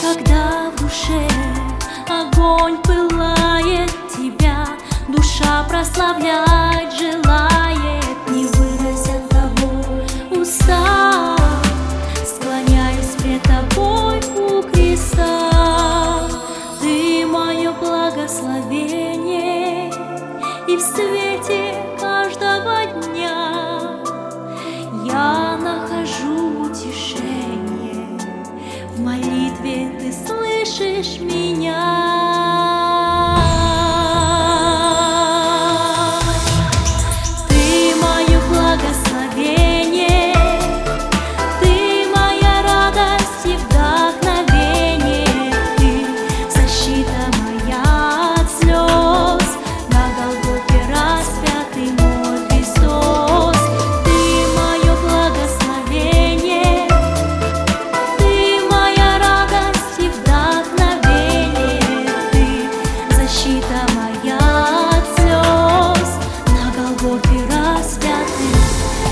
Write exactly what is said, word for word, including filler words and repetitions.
Когда в душе огонь пылает, тебя душа прославлять желает. Не выразят того уста, склоняюсь пред тобой у креста. Ты мое благословение, и в свете каждого дня я нахожу утешение. В молитве ты слышишь меня. Ты мое благословение, ты моя радость и вдохновение. Ты защита моя от слез, на Голгофе распятый мой Христос. Ты мое благословение, ты моя радость и вдохновение. Ты защита моя от слез, на Голгофе распятый